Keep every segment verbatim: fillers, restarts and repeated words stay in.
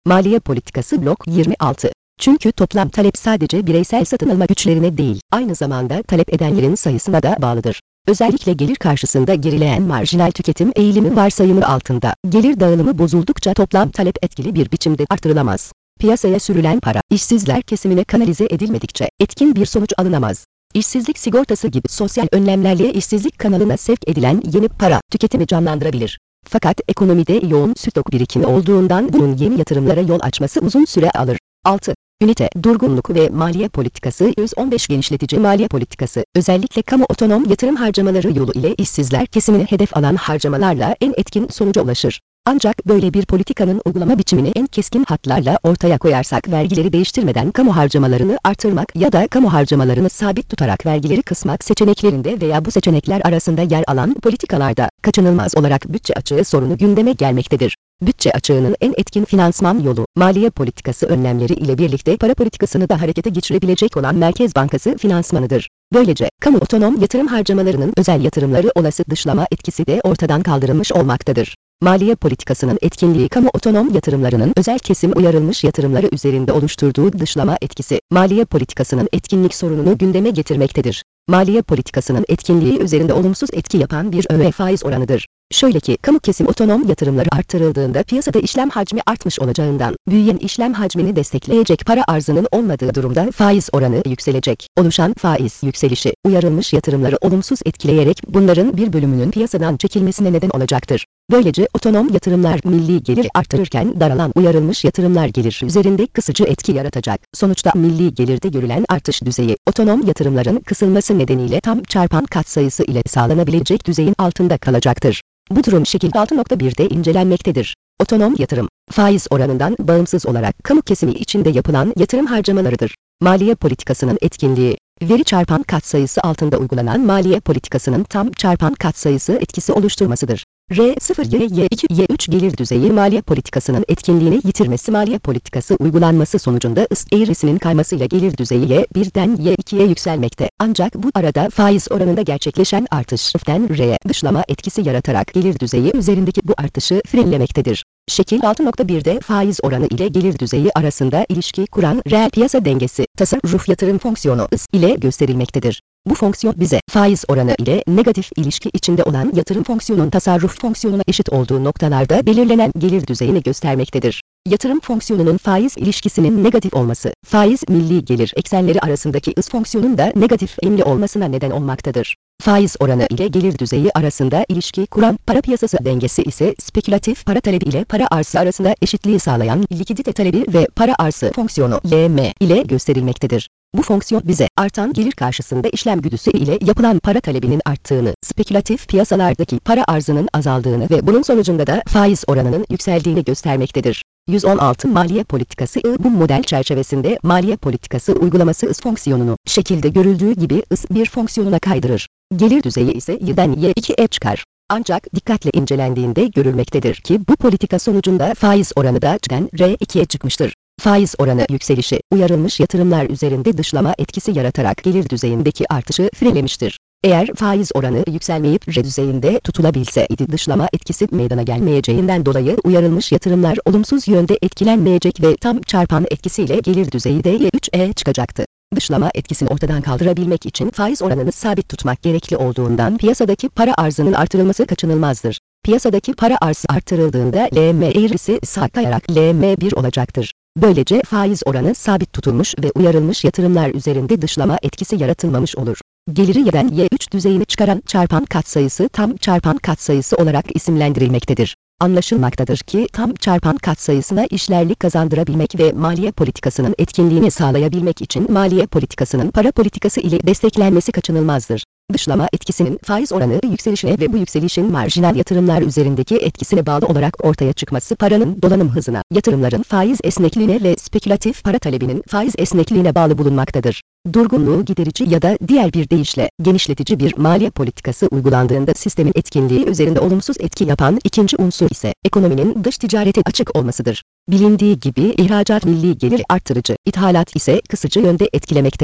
Maliye politikası blok yirmi altı. Çünkü toplam talep sadece bireysel satın alma güçlerine değil, aynı zamanda talep edenlerin sayısına da bağlıdır. Özellikle gelir karşısında gerileyen marjinal tüketim eğilimi varsayımı altında, gelir dağılımı bozuldukça toplam talep etkili bir biçimde artırılamaz. Piyasaya sürülen para, işsizler kesimine kanalize edilmedikçe etkin bir sonuç alınamaz. İşsizlik sigortası gibi sosyal önlemlerle işsizlik kanalına sevk edilen yeni para, tüketimi canlandırabilir. Fakat ekonomide yoğun stok birikimi olduğundan bunun yeni yatırımlara yol açması uzun süre alır. altı. Ünite, durgunluk ve maliye politikası yüz on beş genişletici maliye politikası, özellikle kamu otonom yatırım harcamaları yolu ile işsizler kesimini hedef alan harcamalarla en etkin sonuca ulaşır. Ancak böyle bir politikanın uygulama biçimini en keskin hatlarla ortaya koyarsak vergileri değiştirmeden kamu harcamalarını artırmak ya da kamu harcamalarını sabit tutarak vergileri kısmak seçeneklerinde veya bu seçenekler arasında yer alan politikalarda kaçınılmaz olarak bütçe açığı sorunu gündeme gelmektedir. Bütçe açığının en etkin finansman yolu, maliye politikası önlemleri ile birlikte para politikasını da harekete geçirebilecek olan Merkez Bankası finansmanıdır. Böylece, kamu otonom yatırım harcamalarının özel yatırımları olası dışlama etkisi de ortadan kaldırılmış olmaktadır. Maliye politikasının etkinliği kamu otonom yatırımlarının özel kesim uyarılmış yatırımları üzerinde oluşturduğu dışlama etkisi, maliye politikasının etkinlik sorununu gündeme getirmektedir. Maliye politikasının etkinliği üzerinde olumsuz etki yapan bir öğe faiz oranıdır. Şöyle ki, kamu kesim otonom yatırımları artırıldığında piyasada işlem hacmi artmış olacağından, büyüyen işlem hacmini destekleyecek para arzının olmadığı durumda faiz oranı yükselecek. Oluşan faiz yükselişi, uyarılmış yatırımları olumsuz etkileyerek bunların bir bölümünün piyasadan çekilmesine neden olacaktır. Böylece otonom yatırımlar milli gelir artırırken daralan uyarılmış yatırımlar gelir üzerinde kısıcı etki yaratacak. Sonuçta milli gelirde görülen artış düzeyi, otonom yatırımların kısılması nedeniyle tam çarpan katsayısı ile sağlanabilecek düzeyin altında kalacaktır. Bu durum şekil altı nokta bir'de incelenmektedir. Otonom yatırım, faiz oranından bağımsız olarak kamu kesimi içinde yapılan yatırım harcamalarıdır. Maliye politikasının etkinliği, veri çarpan katsayısı altında uygulanan maliye politikasının tam çarpan katsayısı etkisi oluşturmasıdır. R sıfır Y Y iki Y üç gelir düzeyi maliye politikasının etkinliğini yitirmesi maliye politikası uygulanması sonucunda ıs eğrisinin kaymasıyla gelir düzeyi Y bir'den Y iki'ye yükselmekte. Ancak bu arada faiz oranında gerçekleşen artış F'den R'ye dışlama etkisi yaratarak gelir düzeyi üzerindeki bu artışı frenlemektedir. Şekil altı nokta bir'de faiz oranı ile gelir düzeyi arasında ilişki kuran reel piyasa dengesi, tasarruf yatırım fonksiyonu ıs ile gösterilmektedir. Bu fonksiyon bize faiz oranı ile negatif ilişki içinde olan yatırım fonksiyonun tasarruf fonksiyonuna eşit olduğu noktalarda belirlenen gelir düzeyini göstermektedir. Yatırım fonksiyonunun faiz ilişkisinin negatif olması, faiz milli gelir eksenleri arasındaki ıs fonksiyonun da negatif eğimli olmasına neden olmaktadır. Faiz oranı ile gelir düzeyi arasında ilişki kuran para piyasası dengesi ise spekülatif para talebi ile para arzı arasında eşitliği sağlayan likidite talebi ve para arzı fonksiyonu L M ile gösterilmektedir. Bu fonksiyon bize artan gelir karşısında işlem güdüsü ile yapılan para talebinin arttığını, spekülatif piyasalardaki para arzının azaldığını ve bunun sonucunda da faiz oranının yükseldiğini göstermektedir. yüz on altı Maliye politikası I bu model çerçevesinde maliye politikası uygulaması ıs fonksiyonunu şekilde görüldüğü gibi ıs bir fonksiyonuna kaydırır. Gelir düzeyi ise Y'den Y iki'ye çıkar. Ancak dikkatle incelendiğinde görülmektedir ki bu politika sonucunda faiz oranı da C'den R iki'ye çıkmıştır. Faiz oranı yükselişi, uyarılmış yatırımlar üzerinde dışlama etkisi yaratarak gelir düzeyindeki artışı frenlemiştir. Eğer faiz oranı yükselmeyip R düzeyinde tutulabilseydi dışlama etkisi meydana gelmeyeceğinden dolayı uyarılmış yatırımlar olumsuz yönde etkilenmeyecek ve tam çarpan etkisiyle gelir düzeyi de Y üç'e çıkacaktı. Dışlama etkisini ortadan kaldırabilmek için faiz oranını sabit tutmak gerekli olduğundan piyasadaki para arzının artırılması kaçınılmazdır. Piyasadaki para arzı artırıldığında L M eğrisi sağa kayarak L M bir olacaktır. Böylece faiz oranı sabit tutulmuş ve uyarılmış yatırımlar üzerinde dışlama etkisi yaratılmamış olur. Geliri Y'den Y üç düzeyini çıkaran çarpan katsayısı tam çarpan katsayısı olarak isimlendirilmektedir. Anlaşılmaktadır ki tam çarpan katsayısına işlerlik kazandırabilmek ve maliye politikasının etkinliğini sağlayabilmek için maliye politikasının para politikası ile desteklenmesi kaçınılmazdır. Dışlama etkisinin faiz oranı yükselişine ve bu yükselişin marjinal yatırımlar üzerindeki etkisine bağlı olarak ortaya çıkması paranın dolanım hızına, yatırımların faiz esnekliğine ve spekülatif para talebinin faiz esnekliğine bağlı bulunmaktadır. Durgunluğu giderici ya da diğer bir deyişle genişletici bir maliye politikası uygulandığında sistemin etkinliği üzerinde olumsuz etki yapan ikinci unsur ise ekonominin dış ticarete açık olmasıdır. Bilindiği gibi ihracat milli gelir arttırıcı, ithalat ise kısıcı yönde etkilemektedir.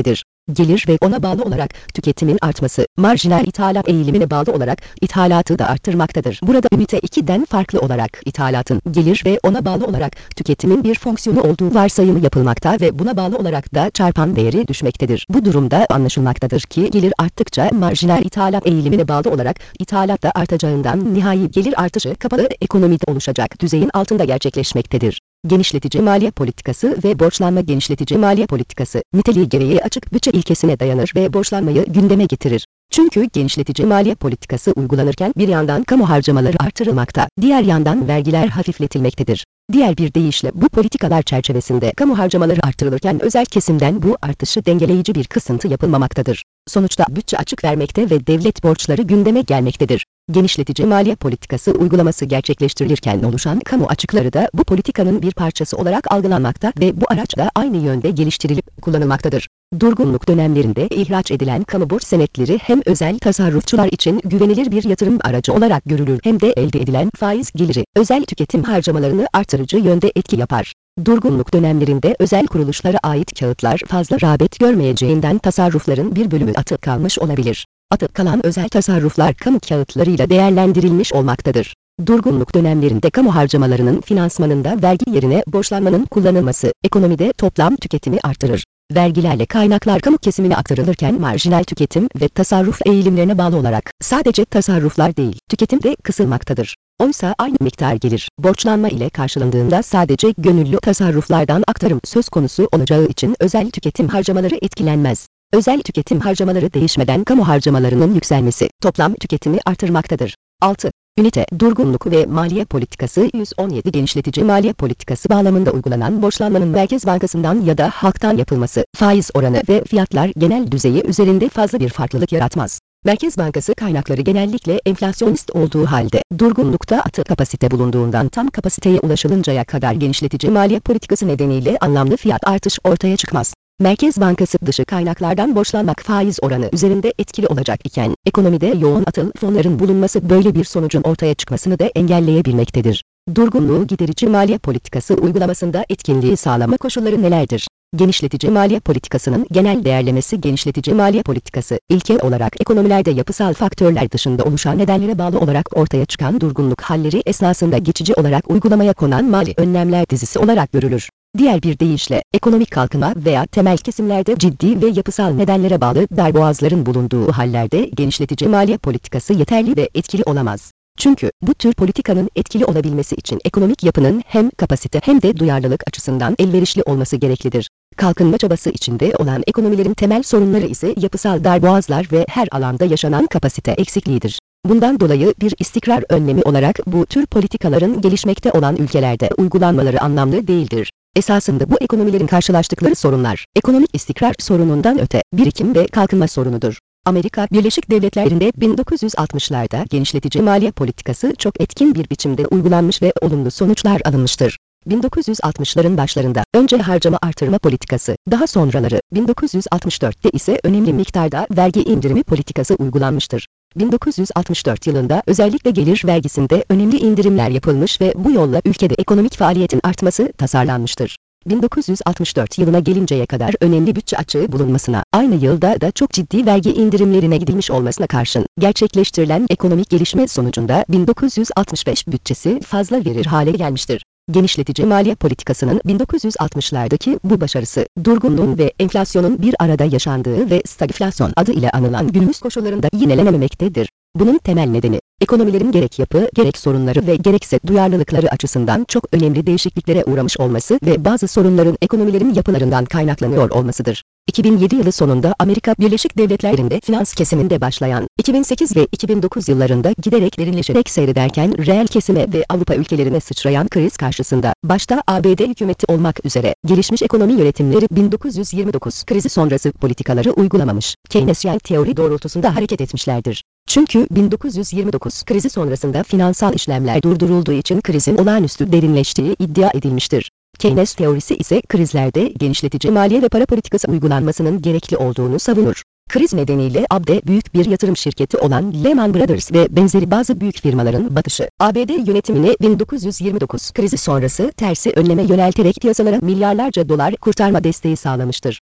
Gelir ve ona bağlı olarak tüketimin artması, marjinal ithalat eğilimine bağlı olarak ithalatı da arttırmaktadır. Burada ünite ikiden farklı olarak ithalatın gelir ve ona bağlı olarak tüketimin bir fonksiyonu olduğu varsayımı yapılmakta ve buna bağlı olarak da çarpan değeri düşmektedir. Bu durumda anlaşılmaktadır ki gelir arttıkça marjinal ithalat eğilimine bağlı olarak ithalat da artacağından nihai gelir artışı kapalı ekonomide oluşacak düzeyin altında gerçekleşmektedir. Genişletici maliye politikası ve borçlanma genişletici maliye politikası, niteliği gereği açık bütçe ilkesine dayanır ve borçlanmayı gündeme getirir. Çünkü genişletici maliye politikası uygulanırken bir yandan kamu harcamaları artırılmakta, diğer yandan vergiler hafifletilmektedir. Diğer bir deyişle bu politikalar çerçevesinde kamu harcamaları artırılırken özel kesimden bu artışı dengeleyici bir kısıntı yapılmamaktadır. Sonuçta bütçe açık vermekte ve devlet borçları gündeme gelmektedir. Genişletici maliye politikası uygulaması gerçekleştirilirken oluşan kamu açıkları da bu politikanın bir parçası olarak algılanmakta ve bu araç da aynı yönde geliştirilip kullanılmaktadır. Durgunluk dönemlerinde ihraç edilen kamu borç senetleri hem özel tasarrufçular için güvenilir bir yatırım aracı olarak görülür hem de elde edilen faiz geliri özel tüketim harcamalarını artırıcı yönde etki yapar. Durgunluk dönemlerinde özel kuruluşlara ait kağıtlar fazla rağbet görmeyeceğinden tasarrufların bir bölümü atık kalmış olabilir. Atık kalan özel tasarruflar kamu kağıtlarıyla değerlendirilmiş olmaktadır. Durgunluk dönemlerinde kamu harcamalarının finansmanında vergi yerine borçlanmanın kullanılması ekonomide toplam tüketimi artırır. Vergilerle kaynaklar kamu kesimine aktarılırken marjinal tüketim ve tasarruf eğilimlerine bağlı olarak sadece tasarruflar değil, tüketim de kısılmaktadır. Oysa aynı miktar gelir, borçlanma ile karşılandığında sadece gönüllü tasarruflardan aktarım söz konusu olacağı için özel tüketim harcamaları etkilenmez. Özel tüketim harcamaları değişmeden kamu harcamalarının yükselmesi toplam tüketimi artırmaktadır. altı. Ünite, durgunluk ve maliye politikası yüz on yedi genişletici maliye politikası bağlamında uygulanan borçlanmanın Merkez Bankası'ndan ya da halktan yapılması, faiz oranı ve fiyatlar genel düzeyi üzerinde fazla bir farklılık yaratmaz. Merkez Bankası kaynakları genellikle enflasyonist olduğu halde, durgunlukta atık kapasite bulunduğundan tam kapasiteye ulaşılıncaya kadar genişletici maliye politikası nedeniyle anlamlı fiyat artış ortaya çıkmaz. Merkez Bankası dışı kaynaklardan borçlanmak faiz oranı üzerinde etkili olacak iken, ekonomide yoğun atıl fonların bulunması böyle bir sonucun ortaya çıkmasını da engelleyebilmektedir. Durgunluğu giderici maliye politikası uygulamasında etkinliği sağlama koşulları nelerdir? Genişletici maliye politikasının genel değerlemesi genişletici maliye politikası, ilke olarak ekonomilerde yapısal faktörler dışında oluşan nedenlere bağlı olarak ortaya çıkan durgunluk halleri esnasında geçici olarak uygulamaya konan mali önlemler dizisi olarak görülür. Diğer bir deyişle, ekonomik kalkınma veya temel kesimlerde ciddi ve yapısal nedenlere bağlı darboğazların bulunduğu hallerde genişletici maliye politikası yeterli ve etkili olamaz. Çünkü bu tür politikanın etkili olabilmesi için ekonomik yapının hem kapasite hem de duyarlılık açısından elverişli olması gereklidir. Kalkınma çabası içinde olan ekonomilerin temel sorunları ise yapısal darboğazlar ve her alanda yaşanan kapasite eksikliğidir. Bundan dolayı bir istikrar önlemi olarak bu tür politikaların gelişmekte olan ülkelerde uygulanmaları anlamlı değildir. Esasında bu ekonomilerin karşılaştıkları sorunlar, ekonomik istikrar sorunundan öte, birikim ve kalkınma sorunudur. Amerika Birleşik Devletleri'nde bin dokuz yüz altmışlarda genişletici maliye politikası çok etkin bir biçimde uygulanmış ve olumlu sonuçlar alınmıştır. bin dokuz yüz altmışların başlarında önce harcama artırma politikası, daha sonraları bin dokuz yüz altmış dörtte ise önemli miktarda vergi indirimi politikası uygulanmıştır. bin dokuz yüz altmış dört yılında özellikle gelir vergisinde önemli indirimler yapılmış ve bu yolla ülkede ekonomik faaliyetin artması tasarlanmıştır. bin dokuz yüz altmış dört yılına gelinceye kadar önemli bütçe açığı bulunmasına, aynı yılda da çok ciddi vergi indirimlerine gidilmiş olmasına karşın, gerçekleştirilen ekonomik gelişme sonucunda bin dokuz yüz altmış beş bütçesi fazla verir hale gelmiştir. Genişletici maliye politikasının bin dokuz yüz altmışlardaki bu başarısı, durgunluğun ve enflasyonun bir arada yaşandığı ve stagflasyon adı ile anılan günümüz koşullarında yinelenememektedir. Bunun temel nedeni, ekonomilerin gerek yapı, gerek sorunları ve gerekse duyarlılıkları açısından çok önemli değişikliklere uğramış olması ve bazı sorunların ekonomilerin yapılarından kaynaklanıyor olmasıdır. iki bin yedi yılı sonunda Amerika Birleşik Devletleri'nde finans kesiminde başlayan, iki bin sekiz ve iki bin dokuz yıllarında giderek derinleşerek seyrederken reel kesime ve Avrupa ülkelerine sıçrayan kriz karşısında, başta A B D hükümeti olmak üzere, gelişmiş ekonomi yönetimleri bin dokuz yüz yirmi dokuz krizi sonrası politikaları uygulamamış, Keynesyen teori doğrultusunda hareket etmişlerdir. Çünkü bin dokuz yüz yirmi dokuz krizi sonrasında finansal işlemler durdurulduğu için krizin olağanüstü derinleştiği iddia edilmiştir. Keynes teorisi ise krizlerde genişletici maliye ve para politikası uygulanmasının gerekli olduğunu savunur. Kriz nedeniyle A B D büyük bir yatırım şirketi olan Lehman Brothers ve benzeri bazı büyük firmaların batışı, A B D yönetimine bin dokuz yüz yirmi dokuz krizi sonrası tersi önleme yönelterek piyasalara milyarlarca dolar kurtarma desteği sağlamıştır.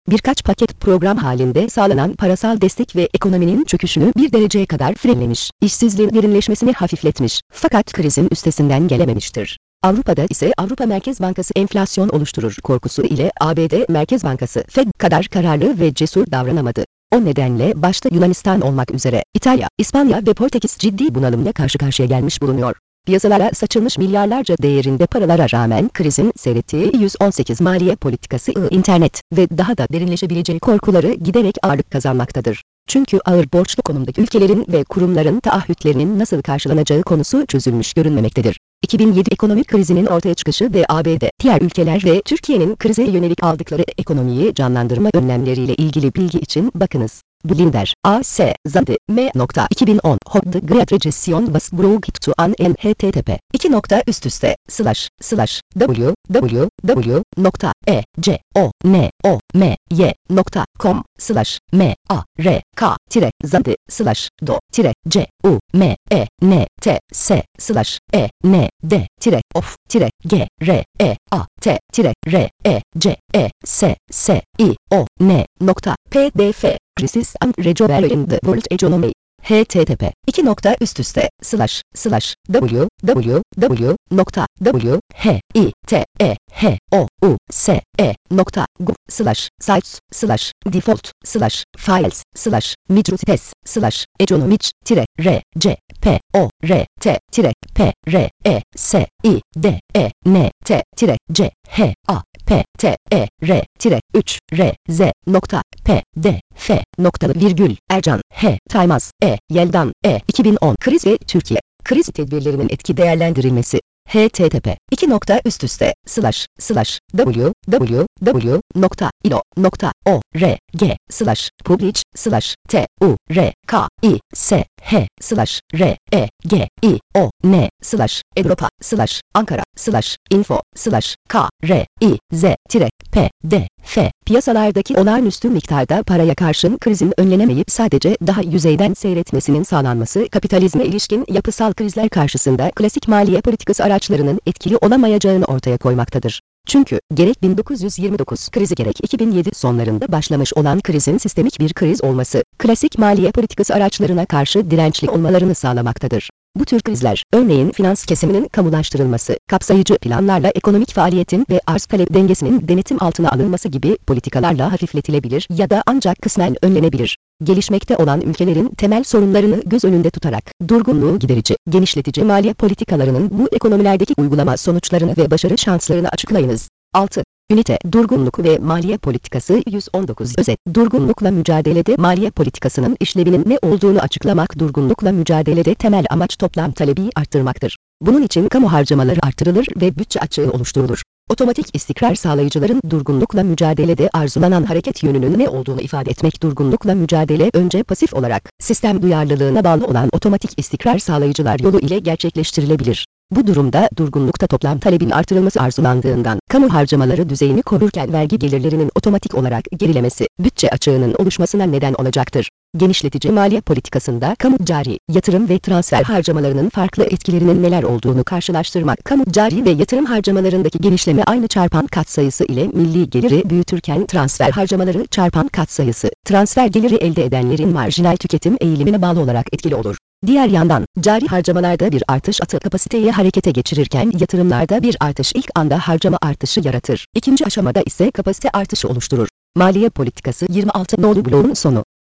birkaç paket program halinde sağlanan parasal destek ve ekonominin çöküşünü bir dereceye kadar frenlemiş, işsizliğin derinleşmesini hafifletmiş, fakat krizin üstesinden gelememiştir. Avrupa'da ise Avrupa Merkez Bankası enflasyon oluşturur korkusu ile A B D Merkez Bankası Fed kadar kararlı ve cesur davranamadı. O nedenle başta Yunanistan olmak üzere İtalya, İspanya ve Portekiz ciddi bunalımla karşı karşıya gelmiş bulunuyor. Piyasalara saçılmış milyarlarca değerinde paralara rağmen krizin seyrettiği yüz on sekiz maliye politikası, internet ve daha da derinleşebileceği korkuları giderek ağırlık kazanmaktadır. Çünkü ağır borçlu konumdaki ülkelerin ve kurumların taahhütlerinin nasıl karşılanacağı konusu çözülmüş görünmemektedir. iki bin yedi ekonomik krizinin ortaya çıkışı ve A B D, diğer ülkeler ve Türkiye'nin krize yönelik aldıkları ekonomiyi canlandırma önlemleriyle ilgili bilgi için bakınız. Blinder, A S Zandi, M. iki bin on, How the Great Recession was brought to an end, H T T P, iki nokta üst üste, slash, slash, w, w, w, nokta, e, c, o, n, o, m, y, nokta, com, slash, m, a, r, k, tire, zandi, slash, do, tire, c, u, m, e, n, t, s, slash, e, n, d, tire, of, tire, g, r, e, a, t, tire, r, e, c, e, s, s, i, o, n, nokta, p d f. Crisis and Recovery in the World Economy. H T T P, iki nokta üst üste, slash, slash, w, w, w, nokta, w, h, i, t, e, h, o, u, s, e, nokta, gov, slash, sites, slash, default, slash, files, slash, midrutes, slash, economic, tire, r, c, p, o, r, t, tire, p, r, e, s, i, d, e, n, t, tire, c, h, a, p, t, e, r, tire, üç, r, z, nokta, p, d, f, noktalı virgül, Ercan, H, Taymaz, E, Yeldan, E, iki bin on, Kriz ve Türkiye, kriz tedbirlerinin etki değerlendirilmesi, H T T P, iki nokta üst üste, slash, slash, w, w, w, nokta, ilo, nokta, o, r, g, slash, publish, slash, t, u, r, k, i, s, h, slash, r, e, g, i, o, n, slash, Europa, slash, Ankara, slash, info, slash, k, r, i, z, tire, p, d, f. Piyasalardaki olağanüstü miktarda paraya karşın krizin önlenemeyip sadece daha yüzeyden seyretmesinin sağlanması, kapitalizme ilişkin yapısal krizler karşısında klasik maliye politikası araçlarının etkili olamayacağını ortaya koymaktadır. Çünkü gerek bin dokuz yüz yirmi dokuz krizi gerek iki bin yedi sonlarında başlamış olan krizin sistemik bir kriz olması, klasik maliye politikası araçlarına karşı dirençli olmalarını sağlamaktadır. Bu tür krizler, örneğin finans kesiminin kamulaştırılması, kapsayıcı planlarla ekonomik faaliyetin ve arz-talep dengesinin denetim altına alınması gibi politikalarla hafifletilebilir ya da ancak kısmen önlenebilir. Gelişmekte olan ünitelerin temel sorunlarını göz önünde tutarak, durgunluğu giderici, genişletici maliye politikalarının bu ekonomilerdeki uygulama sonuçlarını ve başarı şanslarını açıklayınız. altı. Ünite, durgunluk ve maliye politikası yüz on dokuz. Özet, durgunlukla mücadelede maliye politikasının işlevinin ne olduğunu açıklamak. Durgunlukla mücadelede temel amaç toplam talebi arttırmaktır. Bunun için kamu harcamaları artırılır ve bütçe açığı oluşturulur. Otomatik istikrar sağlayıcıların durgunlukla mücadelede arzulanan hareket yönünün ne olduğunu ifade etmek. Durgunlukla mücadele önce pasif olarak, sistem duyarlılığına bağlı olan otomatik istikrar sağlayıcılar yolu ile gerçekleştirilebilir. Bu durumda durgunlukta toplam talebin artırılması arzulandığından, kamu harcamaları düzeyini korurken vergi gelirlerinin otomatik olarak gerilemesi, bütçe açığının oluşmasına neden olacaktır. Genişletici maliye politikasında kamu cari, yatırım ve transfer harcamalarının farklı etkilerinin neler olduğunu karşılaştırmak. Kamu cari ve yatırım harcamalarındaki genişleme aynı çarpan katsayısı ile milli geliri büyütürken transfer harcamaları çarpan katsayısı, transfer geliri elde edenlerin marjinal tüketim eğilimine bağlı olarak etkili olur. Diğer yandan, cari harcamalarda bir artış atı kapasiteyi harekete geçirirken yatırımlarda bir artış ilk anda harcama artışı yaratır. İkinci aşamada ise kapasite artışı oluşturur. Maliye politikası yirmi altı nolu bloğun sonu.